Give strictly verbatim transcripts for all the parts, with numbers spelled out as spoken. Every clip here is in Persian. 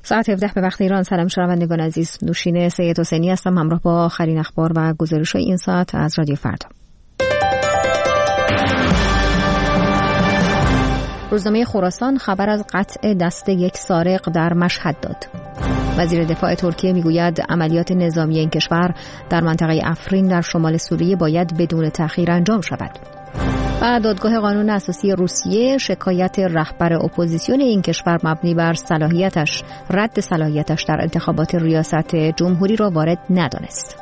ساعت هفده به وقت ایران. سلام شنوندگان عزیز، نوشین سید حسینی هستم همراه با آخرین اخبار و گزارش‌های این ساعت از رادیو فردا. روزنامه خراسان خبر از قطع دست یک سارق در مشهد داد. وزیر دفاع ترکیه میگوید عملیات نظامی این کشور در منطقه افرین در شمال سوریه باید بدون تأخیر انجام شود. و دادگاه قانون اساسی روسیه شکایت رهبر اپوزیسیون این کشور مبنی بر صلاحیتش رد صلاحیتش در انتخابات ریاست جمهوری را وارد ندانست.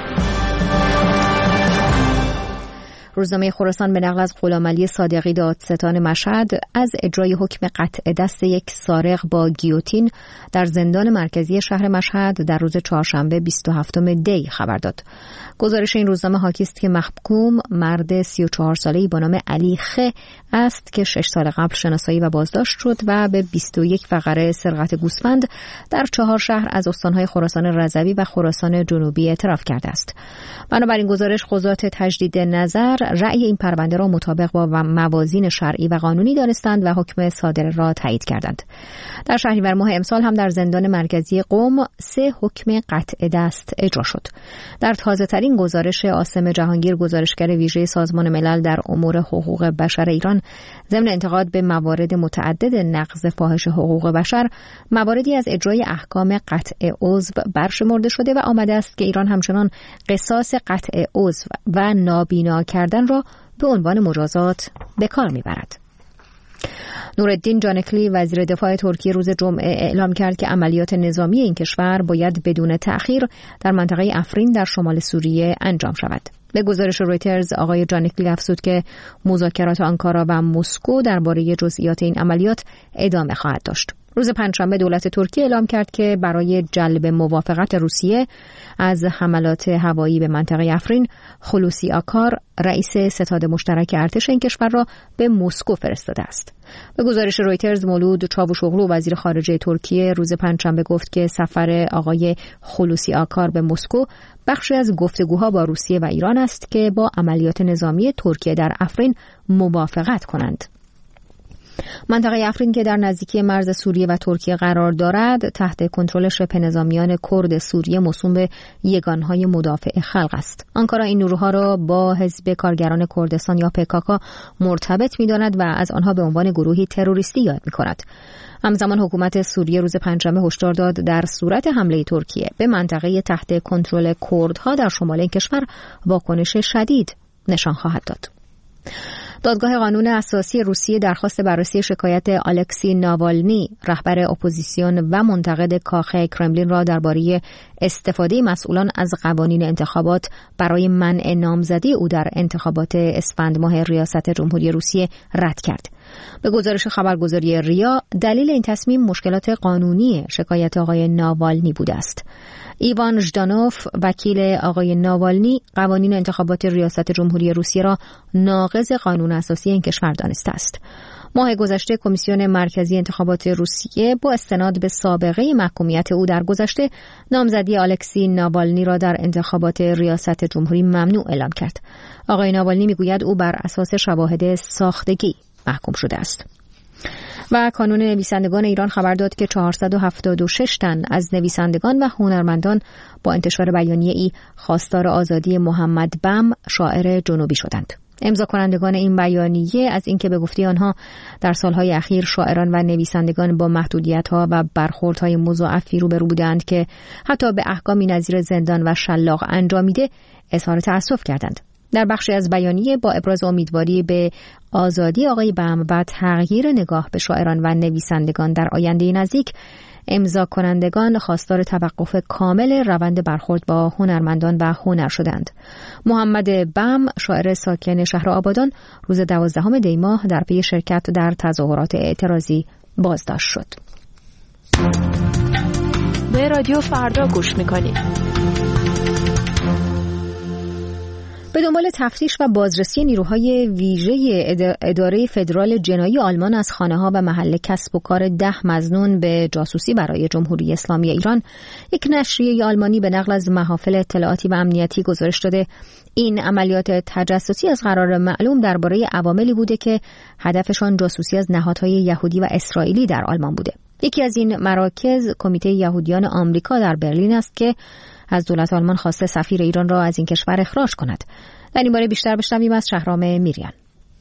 روزنامه خراسان به نقل از غلامعلی صادقی دادستان مشهد از اجرای حکم قطع دست یک سارق با گیوتین در زندان مرکزی شهر مشهد در روز چهارشنبه بیست و هفتم دی خبر داد. گزارش این روزنامه حاکی است که محکوم مرد سی و چهار ساله‌ای با نام علی خ است که شش سال قبل شناسایی و بازداشت شد و به بیست و یک فقره سرقت گوسفند در چهار شهر از استان‌های خراسان رضوی و خراسان جنوبی اعتراف کرده است. بنابراین گزارش قضات تجدید نظر رأی این پرونده را مطابق با موازین شرعی و قانونی دانستند و حکم صادر را تایید کردند. در شهریور ماه امسال هم در زندان مرکزی قم سه حکم قطع دست اجرا شد. در تازه‌ترین گزارش عاصم جهانگیر، گزارشگر ویژه سازمان ملل در امور حقوق بشر ایران، ضمن انتقاد به موارد متعدد نقض فاحش حقوق بشر، مواردی از اجرای احکام قطع عضو برشمرده شده و آمده است که ایران همچنان قصاص قطع عضو و نابینا کردن را به عنوان مجازات به کار میبرد. نورالدین جانکلی وزیر دفاع ترکیه روز جمعه اعلام کرد که عملیات نظامی این کشور باید بدون تأخیر در منطقه افرین در شمال سوریه انجام شود. به گزارش رویترز آقای جانکلی افزود که مذاکرات آنکارا و مسکو درباره جزئیات این عملیات ادامه خواهد داشت. روز پنجشنبه دولت ترکیه اعلام کرد که برای جلب موافقت روسیه از حملات هوایی به منطقه افرین، خلوصی آکار رئیس ستاد مشترک ارتش این کشور را به مسکو فرستاده است. به گزارش رویترز مولود چاوشوغلو وزیر خارجه ترکیه روز پنجشنبه گفت که سفر آقای خلوصی آکار به مسکو بخشی از گفتگوها با روسیه و ایران است که با عملیات نظامی ترکیه در افرین موافقت کنند. منطقه افرین که در نزدیکی مرز سوریه و ترکیه قرار دارد تحت کنترل شبه نظامیان کرد سوریه موسوم به یگانهای مدافع خلق است. آنکارا این نیروها را با حزب کارگران کردستان یا پکاکا مرتبط می‌داند و از آنها به عنوان گروهی تروریستی یاد می‌کند. همزمان حکومت سوریه روز پنجشنبه هشدار داد در صورت حمله ترکیه به منطقه تحت کنترل کردها در شمال این کشور واکنش شدید نشان خواهد داد. دادگاه قانون اساسی روسیه درخواست بررسی شکایت الکسی ناوالنی رهبر اپوزیسیون و منتقد کاخ کرملین را درباره استفاده مسئولان از قوانین انتخابات برای منع نامزدی او در انتخابات اسفند ماه ریاست جمهوری روسیه رد کرد. به گزارش خبرگزاری ریا دلیل این تصمیم مشکلات قانونی شکایت آقای ناوالنی بوده است. ایوان ژدانوف وکیل آقای ناوالنی قوانین انتخابات ریاست جمهوری روسیه را ناقض قانون اساسی این کشور دانسته است. ماه گذشته کمیسیون مرکزی انتخابات روسیه با استناد به سابقه محکومیت او در گذشته نامزدی الکسی ناوالنی را در انتخابات ریاست جمهوری ممنوع اعلام کرد. آقای ناوالنی میگوید او بر اساس شواهد ساختگی محکوم شده است. و کانون نویسندگان ایران خبر داد که چهارصد و هفتاد و شش تن از نویسندگان و هنرمندان با انتشار بیانیه ای خواستار آزادی محمد بم شاعر جنوبی شدند. امضا کنندگان این بیانیه از اینکه به گفته آنها در سالهای اخیر شاعران و نویسندگان با محدودیت‌ها و برخوردهای مضاعفی روبرو بودند که حتی به احکامی نظیر زندان و شلاق انجامیده اظهار تأسف کردند. در بخشی از بیانیه با ابراز امیدواری به آزادی آقای بم و تغییر نگاه به شاعران و نویسندگان در آینده نزدیک، امضا کنندگان خواستار توقف کامل روند برخورد با هنرمندان و هنر شدند. محمد بم شاعر ساکن شهر آبادان روز دوازدهم دی ماه در پی شرکت در تظاهرات اعتراضی بازداشت شد. به رادیو فردا گوش می‌کنید. به دنبال تفتیش و بازرسی نیروهای ویژه اداره فدرال جنایی آلمان از خانه‌ها و محل کسب و کار ده مظنون به جاسوسی برای جمهوری اسلامی ایران، یک نشریه آلمانی به نقل از محافل اطلاعاتی و امنیتی گزارش داده این عملیات تجسسی از قرار معلوم درباره عواملی بوده که هدفشان جاسوسی از نهادهای یهودی و اسرائیلی در آلمان بوده. یکی از این مراکز کمیته یهودیان آمریکا در برلین است که از دولت آلمان خواسته سفیر ایران را از این کشور اخراج کند. در این باره بیشتر بشنویم از شهرام میریان.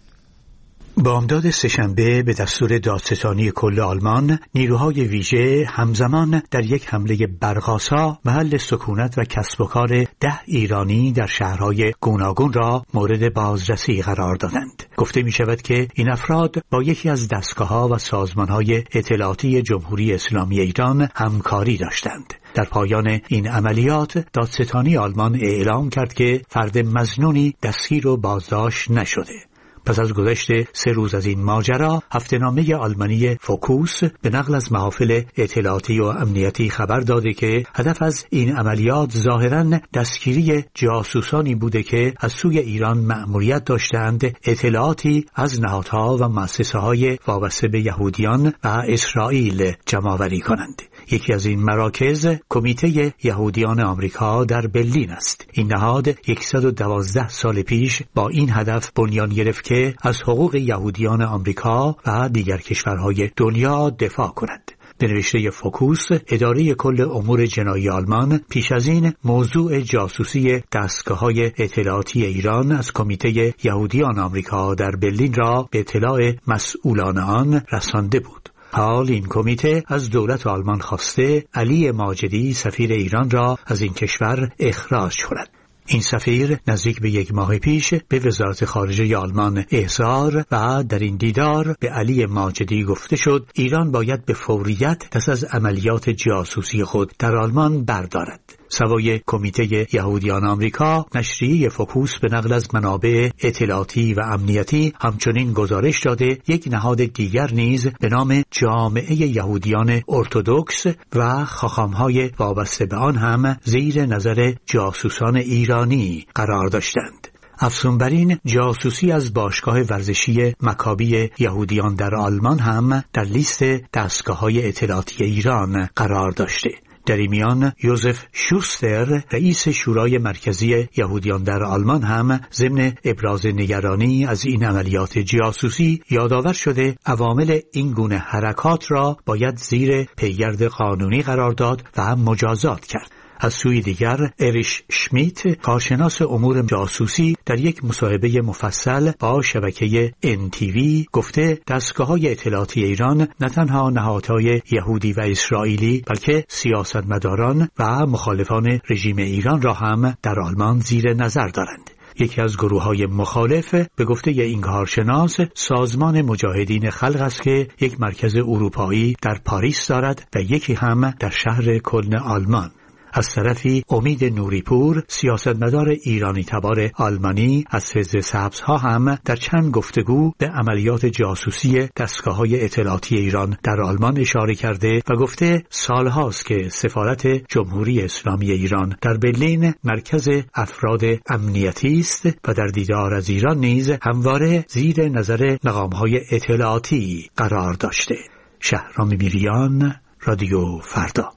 بامداد سه‌شنبه به دستور دادستانی کل آلمان، نیروهای ویژه همزمان در یک حمله برق‌آسا محل سکونت و کسب و کار ده ایرانی در شهرهای گوناگون را مورد بازرسی قرار دادند. گفته می شود که این افراد با یکی از دستگاه‌ها و سازمان‌های اطلاعاتی جمهوری اسلامی ایران همکاری داشتند. در پایان این عملیات دادستانی آلمان اعلام کرد که فرد مظنونی دستگیر و بازداشت نشده. پس از گذشت سه روز از این ماجرا، هفته‌نامه آلمانی فوکوس به نقل از محافل اطلاعاتی و امنیتی خبر داده که هدف از این عملیات ظاهراً دستگیری جاسوسانی بوده که از سوی ایران مأموریت داشتند اطلاعاتی از نهادها و مؤسسه‌های وابسته به یهودیان و اسرائیل جمع‌آوری کنند. یکی از این مراکز کمیته یهودیان آمریکا در برلین است. این نهاد صد و دوازده سال پیش با این هدف بنیان گرفت که از حقوق یهودیان آمریکا و دیگر کشورهای دنیا دفاع کند. به نوشته فوکوس، اداره کل امور جنایی آلمان پیش از این موضوع جاسوسی دستگاه‌های اطلاعاتی ایران از کمیته یهودیان آمریکا در برلین را به اطلاع مسئولان آن رسانده بود. حال این کمیته از دولت آلمان خواسته علی ماجدی سفیر ایران را از این کشور اخراج کند. این سفیر نزدیک به یک ماه پیش به وزارت خارجه آلمان احضار و در این دیدار به علی ماجدی گفته شد ایران باید به فوریت دست از عملیات جاسوسی خود در آلمان بردارد. سوای کمیته یهودیان آمریکا، نشریه فوکوس به نقل از منابع اطلاعاتی و امنیتی همچنین گزارش داده یک نهاد دیگر نیز به نام جامعه یهودیان ارتدوکس و خاخام‌های وابسته به آن هم زیر نظر جاسوسان ایرانی قرار داشتند. افزون بر این، جاسوسی از باشگاه ورزشی مکابی یهودیان در آلمان هم در لیست دستگاه‌های اطلاعاتی ایران قرار داشته. در این میان یوزف شوستر، رئیس شورای مرکزی یهودیان در آلمان هم ضمن ابراز نگرانی از این عملیات جاسوسی یادآور شده عوامل این گونه حرکات را باید زیر پیگرد قانونی قرار داد و مجازات کرد. از سوی دیگر، اریش شمیت، کارشناس امور جاسوسی، در یک مصاحبه مفصل با شبکه ان تی وی گفته دستگاه‌های اطلاعاتی ایران نه تنها نهادهای یهودی و اسرائیلی بلکه سیاستمداران و مخالفان رژیم ایران را هم در آلمان زیر نظر دارند. یکی از گروه‌های مخالف به گفته این کارشناس سازمان مجاهدین خلق است که یک مرکز اروپایی در پاریس دارد و یکی هم در شهر کلن آلمان. از طرفی امید نوریپور، سیاستمدار ایرانی تبار آلمانی از حزب سبزها هم در چند گفتگو به عملیات جاسوسی دستگاه‌های اطلاعاتی ایران در آلمان اشاره کرده و گفته سالهاست که سفارت جمهوری اسلامی ایران در برلین مرکز افراد امنیتی است و در دیدار از ایران نیز همواره زیر نظر مقام‌های اطلاعاتی قرار داشته. شهرام میریان، رادیو فردا.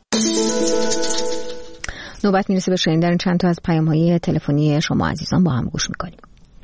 نوبت میرسه به شنیدن چند تا از پیام‌های تلفنی شما عزیزان، با هم گوش میکنیم.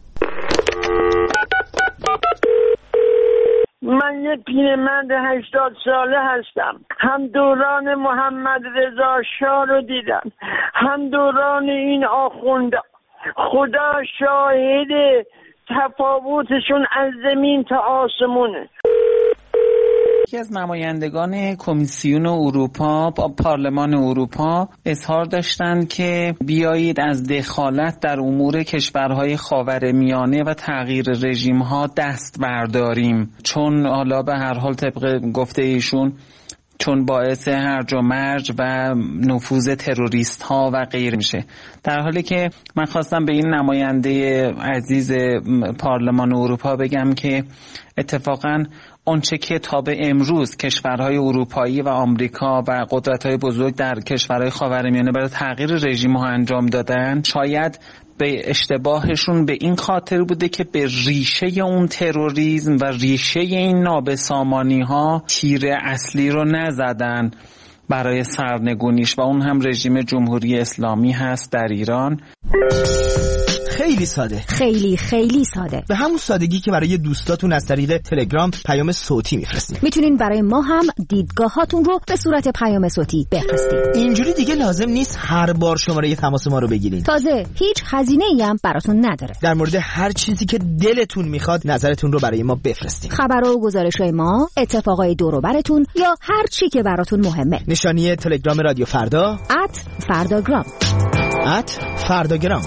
من یک پیرمرد هشتاد ساله هستم. هم دوران محمد رضا شاه رو دیدم، هم دوران این آخوندا. خدا شاهد تفاوتشون از زمین تا آسمونه. یکی از نمایندگان کمیسیون اروپا با پارلمان اروپا اظهار داشتند که بیایید از دخالت در امور کشورهای خاورمیانه و تغییر رژیم‌ها دست برداریم، چون حالا به هر حال طبق گفته ایشون چون باعث هرج و مرج و نفوذ تروریست ها و غیره میشه. در حالی که من خواستم به این نماینده عزیز پارلمان اروپا بگم که اتفاقاً آنچه که تا به امروز کشورهای اروپایی و آمریکا و قدرت‌های بزرگ در کشورهای خاورمیانه برای تغییر رژیم‌ها انجام دادن، شاید به اشتباهشون به این خاطر بوده که به ریشه اون تروریسم و ریشه این نابسامانی‌ها تیر اصلی رو نزدن برای سرنگونیش و اون هم رژیم جمهوری اسلامی هست در ایران. خیلی ساده، خیلی خیلی ساده، به همون سادگی که برای دوستاتون از طریق تلگرام پیام صوتی میفرستید. میتونین برای ما هم دیدگاهاتون رو به صورت پیام صوتی بفرستید. اینجوری دیگه لازم نیست هر بار شماره تماس ما رو بگیرین. تازه هیچ هزینه‌ای هم براتون نداره. در مورد هر چیزی که دلتون میخواد نظرتون رو برای ما بفرستید. خبرها و گزارش‌های ما، اتفاقای دور و برتون یا هر چی که براتون مهمه. نشانی تلگرام رادیو فردا ات فرداگرام ات فرداگرام.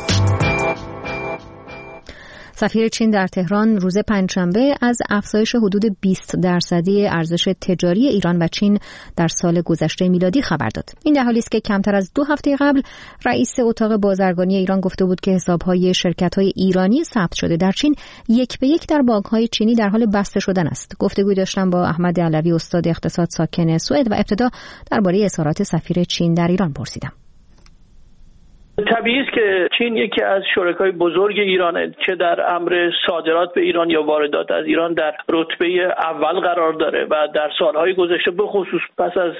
سفیر چین در تهران روز پنجشنبه از افزایش حدود بیست درصدی ارزش تجاری ایران و چین در سال گذشته میلادی خبر داد. این در حالی است که کمتر از دو هفته قبل رئیس اتاق بازرگانی ایران گفته بود که حساب‌های شرکت‌های ایرانی ثبت شده در چین یک به یک در بانک‌های چینی در حال بسته شدن است. گفتگوی داشتم با احمد علوی، استاد اقتصاد ساکن سوئد، و ابتدا درباره اظهارات سفیر چین در ایران پرسیدم. طبیعی است که چین یکی از شرکای بزرگ ایرانه، چه در امر صادرات به ایران یا واردات از ایران در رتبه اول قرار داره و در سالهای گذشته به خصوص پس از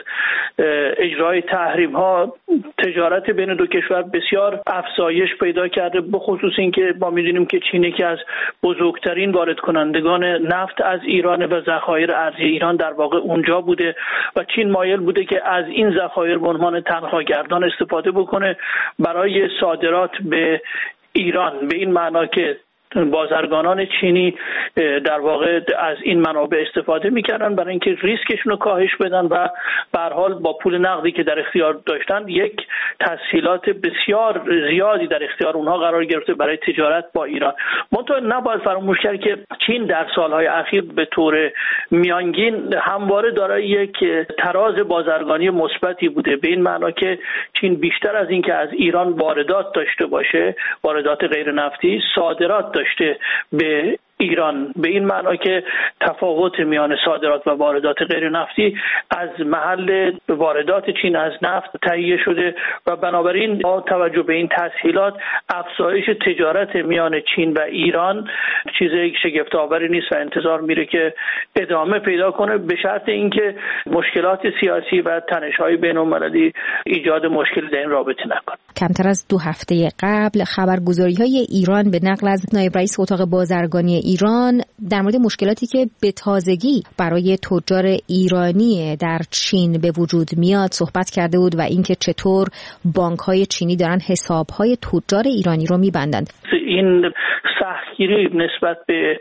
اجرای تحریم ها تجارت بین دو کشور بسیار افزایش پیدا کرده. به خصوص اینکه ما می‌دونیم که چین یکی از بزرگترین وارد کنندگان نفت از ایران و ذخایر ارزی ایران در واقع اونجا بوده و چین مایل بوده که از این ذخایر به عنوان تنخواگردان استفاده بکنه برای صادرات به ایران، به این معنا که بازرگانان چینی در واقع از این منابع استفاده میکردن برای اینکه ریسکشون رو کاهش بدن و به هر حال با پول نقدی که در اختیار داشتن یک تسهیلات بسیار زیادی در اختیار اونها قرار گرفته برای تجارت با ایران. منتها نباید فراموش کرد که چین در سالهای اخیر به طور میانگین همواره دارای یک تراز بازرگانی مثبتی بوده، به این معنا که چین بیشتر از این که از ایران واردات داشته باشه، واردات غیر نفتی، صادرات داشته به ایران، به این معنا که تفاوت میان صادرات و واردات غیر نفتی از محل واردات چین از نفت تهیه شده و بنابراین با توجه به این تسهیلات افزایش تجارت میان چین و ایران چیز شگفت‌آوری نیست و انتظار میره که ادامه پیدا کنه، به شرط اینکه مشکلات سیاسی و تنش‌های بین‌المللی ایجاد مشکلی در این رابطه نکنه. کمتر از دو هفته قبل خبرگزاری‌های ایران به نقل از نایب رئیس اتاق بازرگانی ایران در مورد مشکلاتی که به تازگی برای تجار ایرانی در چین به وجود میاد صحبت کرده بود و اینکه چطور بانک‌های چینی دارن حساب‌های تجار ایرانی رو می‌بندند. این سختگیری نسبت به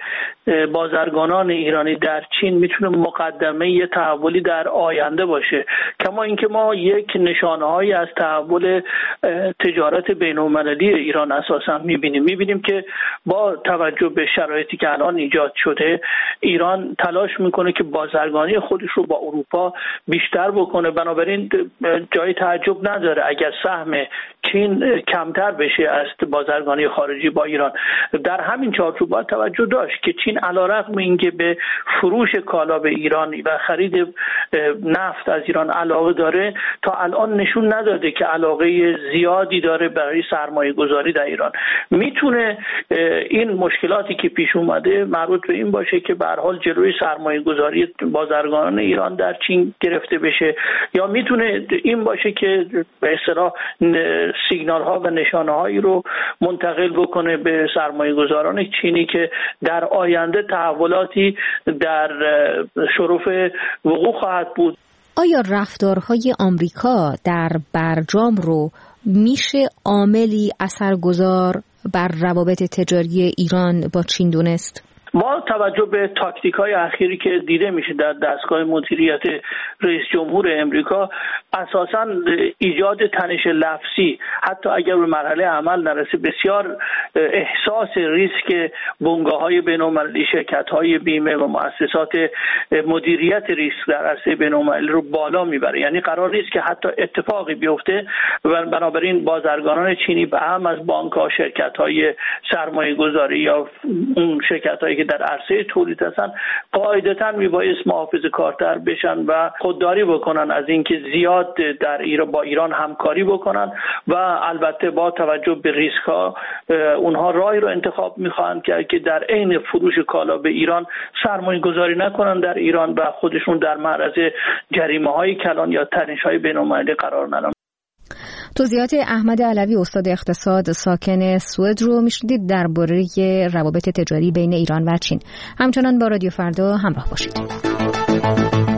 بازرگانان ایرانی در چین میتونه مقدمه یه تحولی در آینده باشه، کما اینکه ما یک نشانه‌هایی از تحول تجارت بین‌المللی ایران اساسا می‌بینیم. می‌بینیم که با توجه به شرایطی که الان ایجاد شده ایران تلاش میکنه که بازرگانی خودش رو با اروپا بیشتر بکنه، بنابراین جای تعجب نداره اگر سهم چین کمتر بشه از بازرگانی خارجی با ایران. در همین چارچوب باید توجه داشت که چین علیرغم اینکه به فروش کالا به ایران و خرید نفت از ایران علاقه داره، تا الان نشون نداده که علاقه زیادی داره برای سرمایه گذاری در ایران. میتونه این مشکلاتی که پیش اومده مربوط به این باشه که به هر حال جلوی سرمایه گذاری بازرگانان ایران در چین گرفته بشه، یا میتونه این باشه که به اصطلاح سیگنال ها و نشانه هایی رو منتقل بکنه به سرمایه گذاران چینی که در آینده تحولاتی در شرف وقوع خواهد بود. آیا رفتارهای آمریکا در برجام رو میشه عاملی اثرگذار بر روابط تجاری ایران با چین دونست؟ ما توجه به تاکتیک‌های اخیری که دیده میشه در دستگاه مدیریت رئیس جمهور امریکا، اساساً ایجاد تنش لفظی حتی اگر به مرحله عمل نرسه بسیار احساس ریسک بنگاه‌های بین‌المللی، شرکت‌های بیمه و مؤسسات مدیریت ریسک در عرصه بین‌المللی رو بالا میبره. یعنی قرار نیست که حتی اتفاقی بیفته و بنابراین بازرگانان چینی به هم از بانک‌ها، شرکت‌های سرمایه‌گذاری یا اون شرکت‌هایی که در عرصه تولید هستن قاعدتاً میبایست محافظه‌کارتر بشن و خودداری بکنن از اینکه زیاد در ایران با ایران همکاری بکنن و البته با توجه به ریسک ها اونها راهی رو انتخاب میخواهند که که در عین فروش کالا به ایران سرمایه گذاری نکنن در ایران و خودشون در معرض جریمه های کلان یا تنش های بین‌المللی قرار ندن. توضیحات احمد علوی استاد اقتصاد ساکن سوئد رو میشنیدید درباره روابط تجاری بین ایران و چین. همچنان با رادیو فردا همراه باشید.